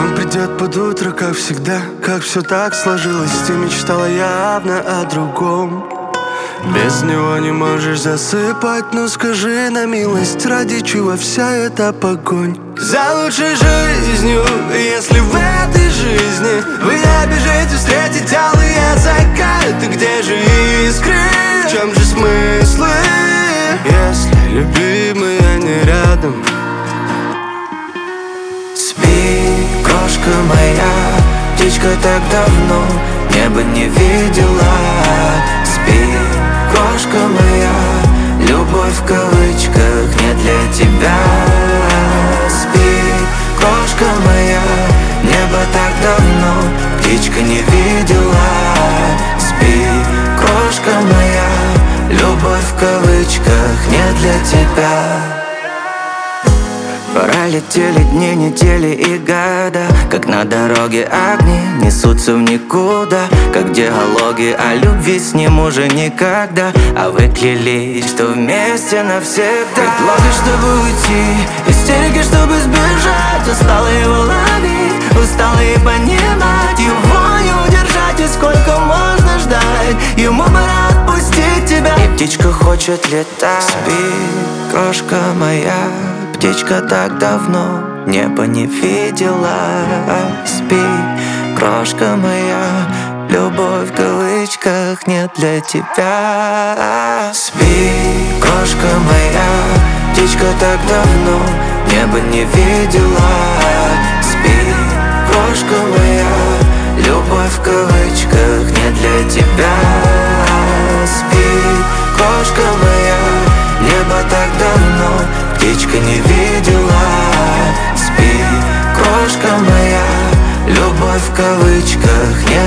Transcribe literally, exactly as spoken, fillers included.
Он придет под утро, как всегда. Как все так сложилось, ты мечтала явно о другом. Без него не можешь засыпать, но скажи на милость, ради чего вся эта погонь? За лучшей жизнью, если в этой жизни вы не бежите встретить алые закаты, где же искры, в чем же смыслы, если любимые не рядом? Спи, крошка моя, птичка так давно небо не видела. Спи, крошка моя, любовь в кавычках не для тебя. Спи, крошка моя, небо так давно птичка не видела. Спи, крошка моя, любовь в кавычках не для тебя. Пролетели дни, недели и года, как на дороге огни несутся в никуда, как диалоги о любви с ним уже никогда. А вы клялись, что вместе навсегда. Предлоги, чтобы уйти, истерики, чтобы сбежать. Устала его ловить, устала и понимать. Его не удержать, и сколько можно ждать. Ему пора отпустить тебя, и птичка хочет летать. Спи, крошка моя, птичка так давно небо не видела. Спи, крошка моя, любовь в кавычках не для тебя. Спи, крошка моя, птичка так давно небо не видела. Спи, крошка моя, любовь в кавычках не для тебя. Спи, крошка моя, небо так давно птичка не видела. Спи, крошка моя, любовь в кавычках не